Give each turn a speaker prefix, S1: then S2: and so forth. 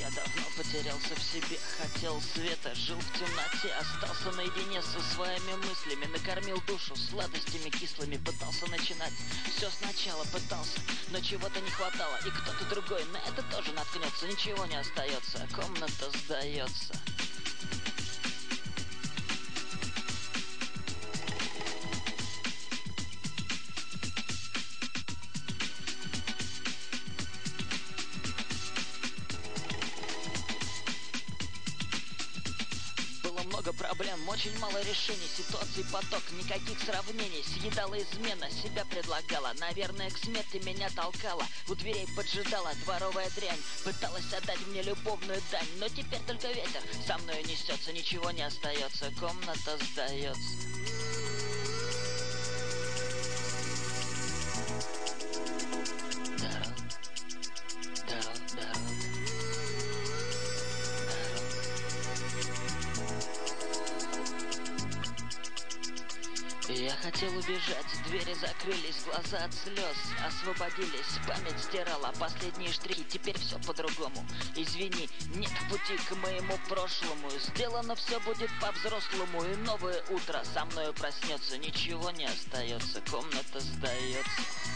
S1: Я давно потерялся в себе, хотел света, жил в темноте, остался наедине со своими мыслями, накормил душу сладостями кислыми, пытался начинать все сначала, пытался, но чего-то не хватало, и кто-то другой на это тоже наткнется, ничего не остается, комната сдается. Много проблем, очень мало решений, ситуаций поток, никаких сравнений. Съедала измена, себя предлагала, наверное, к смерти меня толкала. У дверей поджидала дворовая дрянь, пыталась отдать мне любовную дань, но теперь только ветер со мною несется, ничего не остается, комната сдается. Я хотел убежать, двери закрылись, глаза от слез освободились, память стирала последние штрихи, теперь все по-другому. Извини, нет пути к моему прошлому, сделано все будет по-взрослому, и новое утро со мною проснется, ничего не остается, комната сдается.